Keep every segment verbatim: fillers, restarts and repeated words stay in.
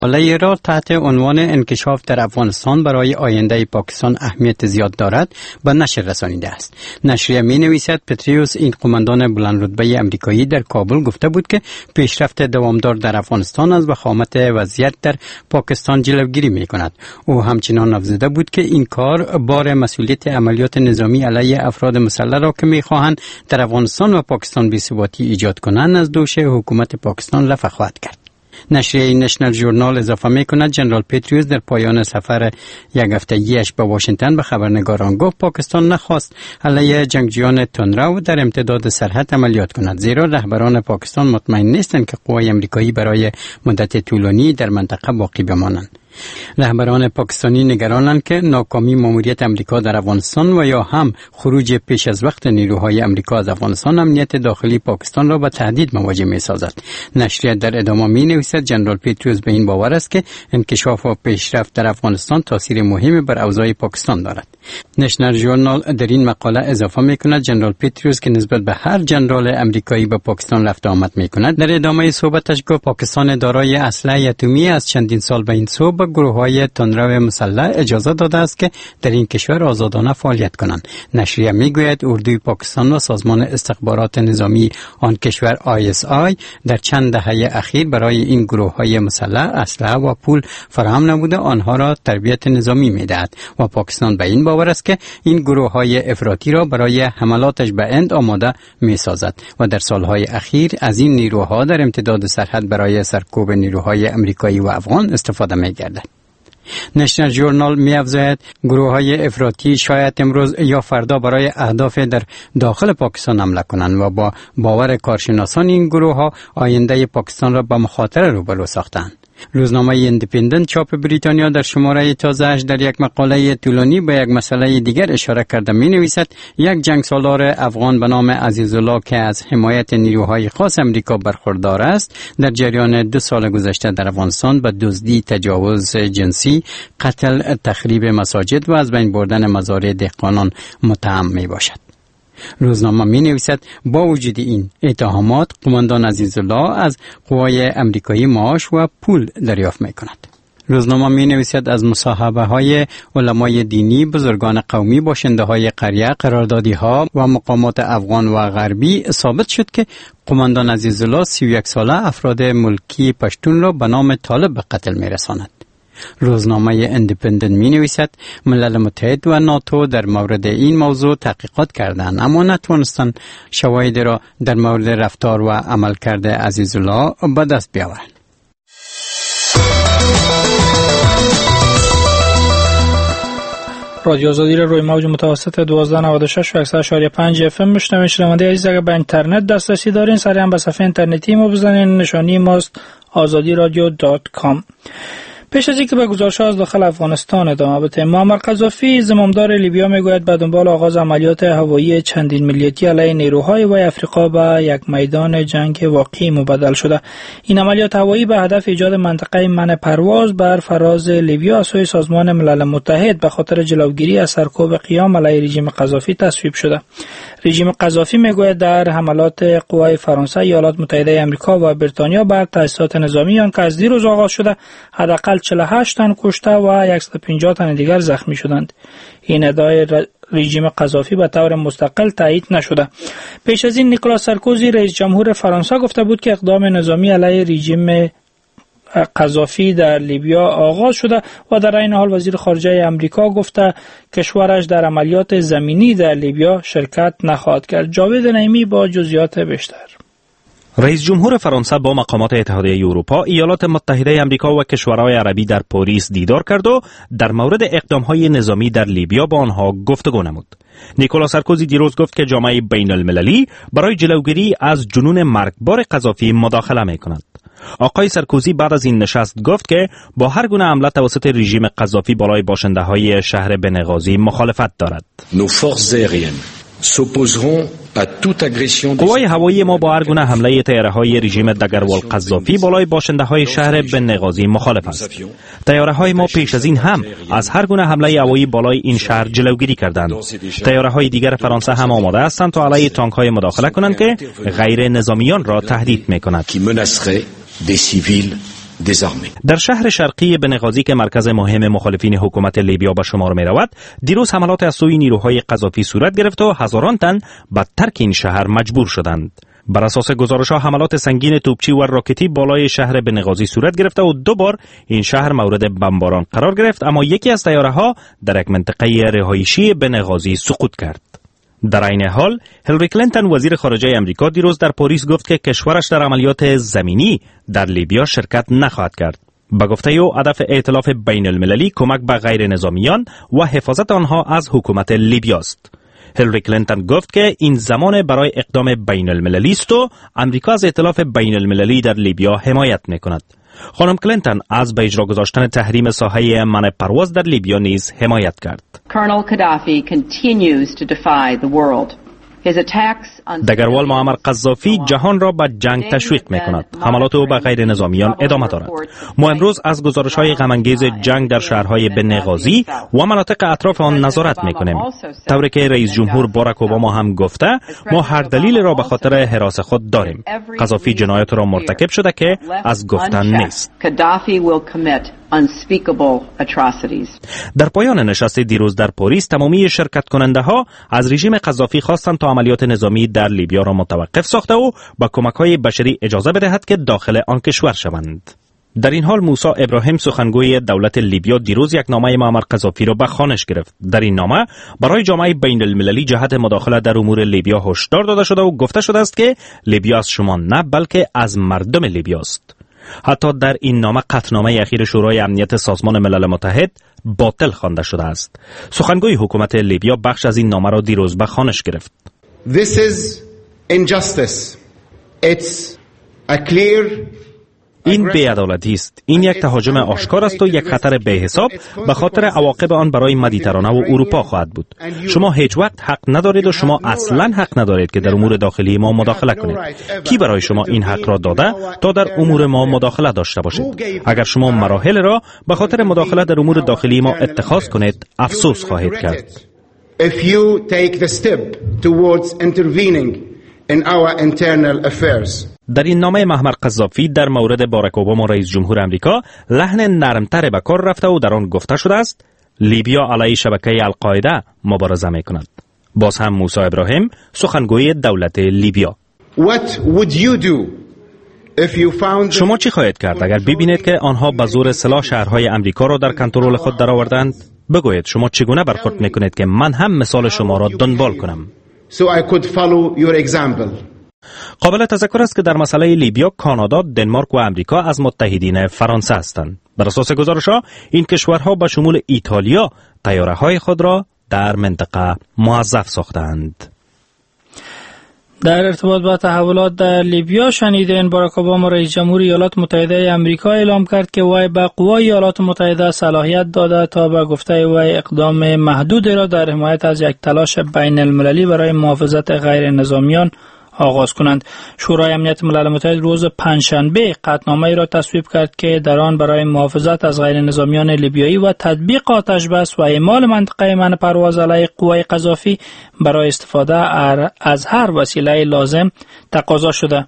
مقاله را تحت عنوان انکشاف در افغانستان برای آینده پاکستان اهمیت زیاد دارد به نشر رسانیده است. نشریه می نویسد پتریوس، این قماندان بلند رتبه امریکایی، در کابل گفته بود که پیشرفت دوامدار در افغانستان از وخامت وضعیت در پاکستان جلوگیری می کند. او همچنان افزوده بود که این کار بار مسئولیت عملیات نظامی علیه افراد مسلح را که می خواهند در افغانستان و پاکستان بی‌ثباتی ایجاد کنند از دوش حکومت پاکستان رفع خواهد کرد. نشریه نشنل ژورنال اضافه می کند جنرال پتریوس در پایان سفر یک هفتگیش به واشنگتن به خبرنگاران گفت پاکستان نخواست علیه جنگجویان تندرو در امتداد سرحد عملیات کند، زیرا رهبران پاکستان مطمئن نیستند که قوای امریکایی برای مدت طولانی در منطقه باقی بمانند. رهبران پاکستانی نگرانند که ناکامی ماموریت امریکا در افغانستان و یا هم خروج پیش از وقت نیروهای امریکا از افغانستان امنیت داخلی پاکستان را به تهدید مواجه می سازد. نشریه در ادامه می نویسد جنرال پتریوس به این باور است که انکشاف و پیشرفت در افغانستان تاثیر مهمی بر اوضاع پاکستان دارد. نشنل ژورنال در این مقاله اضافه می کند جنرال پتریوس که نسبت به هر جنرال امریکایی به پاکستان رفت آمد می کند در ادامه صحبتش گفت پاکستان دارای اسلحه اتمی از چندین سال به این سو به گروه‌های تندرو مسلح اجازه داده است که در این کشور آزادانه فعالیت کنند. نشریه میگوید اردوی پاکستان و سازمان استخبارات نظامی آن کشور آی اس آی در چند دهه اخیر برای این گروه‌های مسلح اسلحه و پول فراهم نموده آنها را تربیت نظامی می‌دهد و پاکستان به این باور است که این گروه‌های افراطی را برای حملاتش به هند آماده می‌سازد و در سالهای اخیر از این نیروها در امتداد سرحد برای سرکوب نیروهای امریکایی و افغان استفاده می‌گردد. نشنل ژورنال می‌افزاید گروه‌های افراطی شاید امروز یا فردا برای اهداف در داخل پاکستان حمله کنند و با باور کارشناسان این گروه‌ها آینده پاکستان را به مخاطره روبرو ساختند. روزنامه ایندیپندنت چاپ بریتانیا در شماره تازه‌اش در یک مقاله طولانی به یک مسئله دیگر اشاره کرده می‌نویسد یک جنگسالار افغان به نام عزیزالله که از حمایت نیروهای خاص امریکا برخوردار است در جریان دو سال گذشته در افغانستان به دزدی، تجاوز جنسی، قتل، تخریب مساجد و از بین بردن مزارع دهقانان متهم میباشد. روزنامه می نویسد با وجود این اتهامات قماندان عزیزالله از قوای امریکایی معاش و پول دریافت می کند. روزنامه می نویسد از مصاحبه های علمای دینی، بزرگان قومی، باشنده های قریه، قراردادی ها و مقامات افغان و غربی ثابت شد که قماندان عزیزالله سی و یک ساله افراد ملکی پشتون را به نام طالب به قتل می رساند. روزنامه ایندیپندنت می نویسد ملل متحد و ناتو در مورد این موضوع تحقیقات کردند اما نتوانستند شواهد را در مورد رفتار و عملکرد عزیزالله به دست بیاورند. رادیو آزادی را روی موج متوسط دوازده نود و شش و یک اشاریه پنج اف ام میشنوید. شنونده عزیز اگر به اینترنت دسترسی دارین سریعا به صفحه اینترنتی ما بزنین، نشانی ماست آزادی رادیو دات کام. پیش از اینکه به گزارش‌ها از داخل افغانستان ادامه بدهیم، معمر قذافی زمامدار لیبیا میگوید به دنبال آغاز عملیات هوایی چندین ملیتی علیه نیروهای وی افریقا به یک میدان جنگ واقعی مبدل شده. این عملیات هوایی به هدف ایجاد منطقه منع پرواز بر فراز لیبیا از سوی سازمان ملل متحد به خاطر جلوگیری از سرکوب قیام علیه رژیم قذافی تصویب شده. رژیم قذافی میگوید در حملات قوای فرانسه، ایالات متحده آمریکا و بریتانیا بر تأسیسات نظامی آن که از دیروز آغاز شده حداقل چهل و هشت تن کشته و صد و پنجاه تن دیگر زخمی شدند. این ادعای رژیم قذافی به طور مستقل تایید نشده. پیش از این نیکولاس سارکوزی رئیس جمهور فرانسه گفته بود که اقدام نظامی علیه رژیم قذافی در لیبیا آغاز شده و در این حال وزیر خارجه آمریکا گفته کشورش در عملیات زمینی در لیبیا شرکت نخواهد کرد. جاوید نعیمی با جزئیات بیشتر. رئیس جمهور فرانسه با مقامات اتحادیه اروپا، ایالات متحده آمریکا و کشورهای عربی در پاریس دیدار کرد و در مورد اقدامهای نظامی در لیبیا با آنها گفتگو نمود. نیکولاس سارکوزی دیروز گفت که جامعه بین المللی برای جلوگیری از جنون مرگبار قذافی مداخله می‌کند. آقای سارکوزی بعد از این نشست گفت که با هر گونه حمله توسط رژیم قذافی بالای باشنده‌های شهر بنغازی مخالفت دارد. قوای هوایی ما با هر گونه حمله طیاره‌های رژیم دگروال قذافی بالای باشنده‌های شهر بنغازی مخالف است. طیاره‌های ما پیش از این هم از هر گونه حمله هوایی بالای این شهر جلوگیری کردند. طیاره‌های دیگر فرانسه هم آماده هستند تا علیه تانک‌های مداخله کنند که غیر نظامیان را تهدید می‌کنند. در شهر شرقی بنغازی که مرکز مهم مخالفین حکومت لیبیا به شمار می رود، دیروز حملات از سوی نیروهای قذافی صورت گرفت و هزاران تن به ترک این شهر مجبور شدند. بر اساس گزارش‌ها حملات سنگین توپچی و راکتی بالای شهر بنغازی صورت گرفت و دو بار این شهر مورد بمباران قرار گرفت، اما یکی از طیاره‌ها در یک منطقه رهایشی بنغازی سقوط کرد. در این حال هیلاری کلینتون وزیر خارجه امریکا دیروز در پاریس گفت که کشورش در عملیات زمینی در لیبیا شرکت نخواهد کرد. با گفته او هدف ائتلاف بین المللی کمک به غیر نظامیان و حفاظت آنها از حکومت لیبیا است. هیلاری کلینتون گفت که این زمان برای اقدام بین المللی است و امریکا از ائتلاف بین المللی در لیبیا حمایت میکند. خانم کلینتون از به اجرا گذاشتن تحریم ساحه منع پرواز در لیبیا نیز حمایت کرد. Colonel Gaddafi continues to defy the world. دگروال معمر قذافی جهان را به جنگ تشویق می کند. حملات او به غیر نظامیان ادامه دارد. ما امروز از گزارش های غم‌انگیز جنگ در شهرهای بنغازی و مناطق اطراف آن نظارت می کنیم. طوری که رئیس جمهور باراک اوباما هم گفته، ما هر دلیل را به خاطر حراس خود داریم. قذافی جنایات را مرتکب شده که از گفتن نیست. در پایان نشست دیروز در پاریس تمامی شرکت کننده ها از رژیم قذافی خواستند تا عملیات نظامی در لیبیا را متوقف ساخته و با کمک‌های بشری اجازه بدهد که داخل آن کشور شوند. در این حال موسی ابراهیم سخنگوی دولت لیبیا دیروز یک نامه معمر قذافی را به خوانش گرفت. در این نامه برای جامعه بین المللی جهت مداخله در امور لیبیا هشدار داده شده و گفته شده است که لیبیا از شما نه بلکه از مردم لیبیا است. حتی در این نامه قطعنامه اخیر شورای امنیت سازمان ملل متحد باطل خوانده شده است. سخنگوی حکومت لیبیا بخش از این نامه را دیروز به خوانش گرفت. This is injustice. It's a clear این بی‌عدالتی است. این یک تهاجم آشکار است و یک خطر بی‌حساب به خاطر عواقب آن برای مدیترانه و اروپا خواهد بود. شما هیچ وقت حق ندارید و شما اصلاً حق ندارید که در امور داخلی ما مداخله کنید. کی برای شما این حق را داده تا در امور ما مداخله داشته باشید؟ اگر شما مراحل را به خاطر مداخله در امور داخلی ما اتخاذ کنید، افسوس خواهید کرد. If you take the step towards intervening in our internal affairs. در این نامه معمر قذافی در مورد باراک اوباما رئیس جمهور امریکا لحن نرمتر به کار رفته و در آن گفته شده است لیبیا علیه شبکه القاعده مبارزه میکند. باز هم موسی ابراهیم سخنگوی دولت لیبیا: What would you do if you found شما چی خواهید کرد اگر ببینید که آنها به زور سلاح شهرهای امریکا را در کنترل خود درآوردند؟ بگویید شما چگونه برخورد میکنید که من هم مثال شما را دنبال کنم. So I could follow your example. قابل تذکر است که در مسئله لیبیا کانادا، دنمارک و امریکا از متحدین فرانسه هستند. بر اساس گزارش‌ها این کشورها به شمول ایتالیا طیاره‌های خود را در منطقه موظف ساختند. در ارتباط با تحولات در لیبیا شنیدین باراک اوباما رئیس جمهور ایالات متحده آمریکا اعلام کرد که وی به قوای ایالات متحده صلاحیت داده تا به گفته وی اقدام محدودی را در حمایت از یک تلاش بین المللی برای محافظت غیر نظامیان آغاز کنند. شورای امنیت ملل متحد روز پنجشنبه قطعنامه‌ای را تصویب کرد که در آن برای محافظت از غیر نظامیان لیبیایی و تطبیق آتش بس و اعمال منطقه منع پرواز علیه قوای قذافی برای استفاده از هر وسیله لازم تقاضا شده.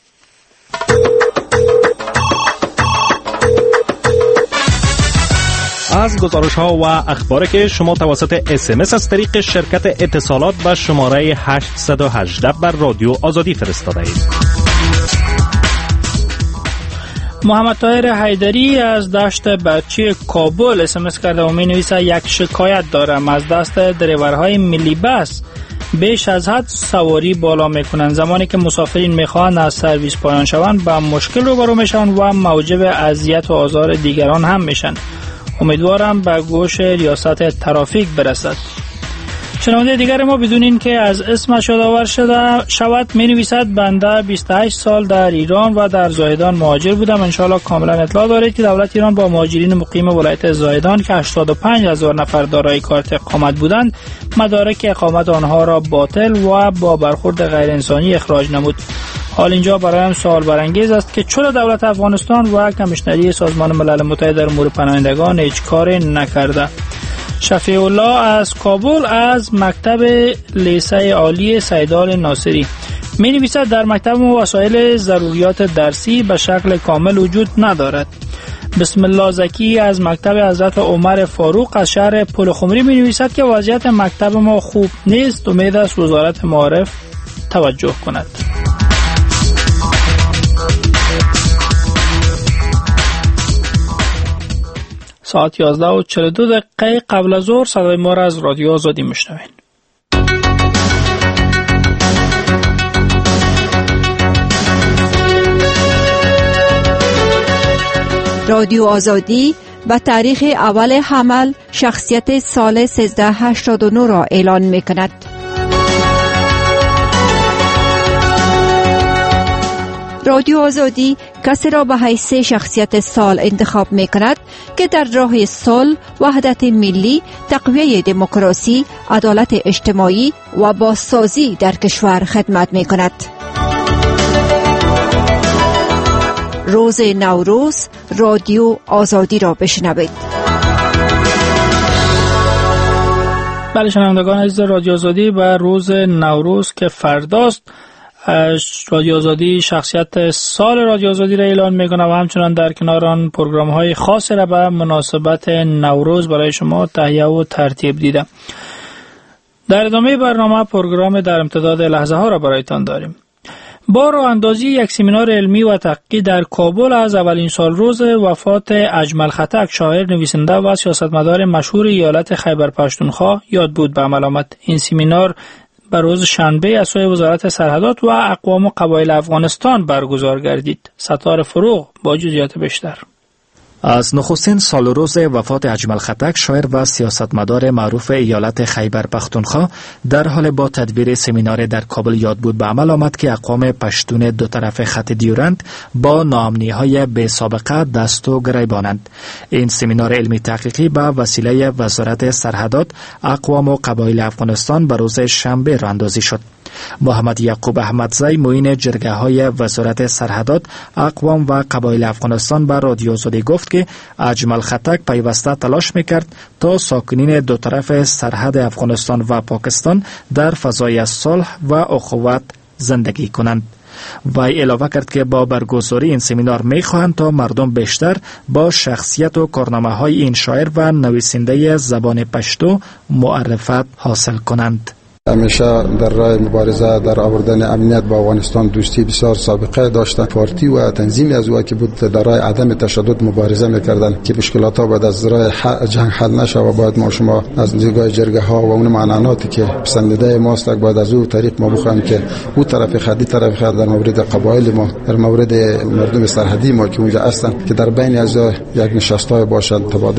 از گزارش‌ها و اخباری که شما توسط اس ام اس از طریق شرکت اتصالات به شماره هشت یک هشت بر رادیو آزادی فرستاده اید. محمد طاهر حیدری از دشت بچی کابل اس ام اس کرده و می نویسه یک شکایت دارم از دست دریورهای ملی بس بیش از حد سواری بالا میکنن. زمانی که مسافرین میخوان از سرویس پایان شوند با مشکل روبرو میشن و موجب اذیت و آزار دیگران هم میشن. امیدوارم به گوش ریاست ترافیک برسد. شنونده دیگر ما بدون این که از اسمش یادآور شده شود می نویسد بنده بیست و هشت سال در ایران و در زاهدان مهاجر بودم. انشاءالله کاملا اطلاع دارید که دولت ایران با مهاجرین مقیم ولایت زاهدان که هشتاد و پنج هزار نفر دارای کارت اقامت بودند مدارک اقامت آنها را باطل و با برخورد غیر انسانی اخراج نمود. حال اینجا برایم سوال برانگیز است که چرا دولت افغانستان و کمیشنری سازمان ملل متحد در امور پناهندگان هیچ کاری نکرده. شفیع الله از کابل از مکتب لیسه عالی سیدال ناصری می نویسد در مکتب ما وسایل ضروریات درسی به شکل کامل وجود ندارد. بسم الله زکی از مکتب حضرت عمر فاروق از شهر پلخمری می نویسد که وضعیت مکتب ما خوب نیست. امید است وزارت معارف توجه کند. ساعت یازده و چهل و دو دقیقه قبل از ظهر صدای ما را از رادیو آزادی میشنوین. رادیو آزادی به تاریخ اول حمل شخصیت سال سیزده هشتاد و نه را اعلان می کند. رادیو آزادی کسی را به حیث شخصیت سال انتخاب می کند که در راه صلح، وحدت ملی، تقویت دموکراسی، عدالت اجتماعی و بازسازی در کشور خدمت می کند. روز نوروز رادیو آزادی را بشنوید. بله شنوندگان عزیز رادیو آزادی، به روز نوروز که فرداست رادیو آزادی شخصیت سال رادیو آزادی را اعلان میکنه و همچنان در کنار آن پروگرام های خاص را به مناسبت نوروز برای شما تهیه و ترتیب دیده. در ادامه برنامه پروگرام در امتداد لحظه ها را برایتان داریم. با راه اندازی یک سمینار علمی و تحقیقی در کابل از اولین سال روز وفات اجمل خټک، شاعر، نویسنده و سیاستمدار مشهور ایالت خیبر پختونخوا یاد بود به عمل آمد. این سمینار بر روز شنبه از سوی وزارت سرحدات و اقوام و قبایل افغانستان برگزار گردید. ستار فروغ با جزئیات بیشتر. از نخستین سال روز وفات اجمل خټک، شاعر و سیاستمدار معروف ایالت خیبر پختونخوا، در حال با تدبیر سمینار در کابل یاد بود به عمل آمد که اقوام پشتون دو طرف خط دیورند با ناامنی‌های بی سابقه دست و گریبانند. این سمینار علمی تحقیقی به وسیله وزارت سرحدات، اقوام و قبایل افغانستان به روز شنبه راه اندازی شد. محمد یعقوب احمدزی، معین جرگه های وزارت سرحدات، اقوام و قبایل افغانستان به رادیو آزادی گفت که اجمل خټک پیوسته تلاش میکرد تا ساکنین دو طرف سرحد افغانستان و پاکستان در فضای صلح و اخوت زندگی کنند. وی علاوه کرد که با برگزاری این سمینار میخواهند تا مردم بیشتر با شخصیت و کارنامه های این شاعر و نویسنده زبان پشتو معرفت حاصل کنند. همیشه در راه مبارزه در آوردن امنیت با افغانستان دوستی بسیار سابقه داشته. پارتی و تنظیمی از او که بود در راه عدم تشدد مبارزه میکردن که مشکلات ها باید از راه جنگ حل نشه و باید ما شما از دیدگاه جرگه ها و اون معناناتی که پسندیده ماست باید از او طریق ما بخوایم که او طرف خدی طرف خد در مورد قبایل ما، در مورد مردم سرحدی ما که اونجا هستن، که در بین از یک نشستای باشد، تبادل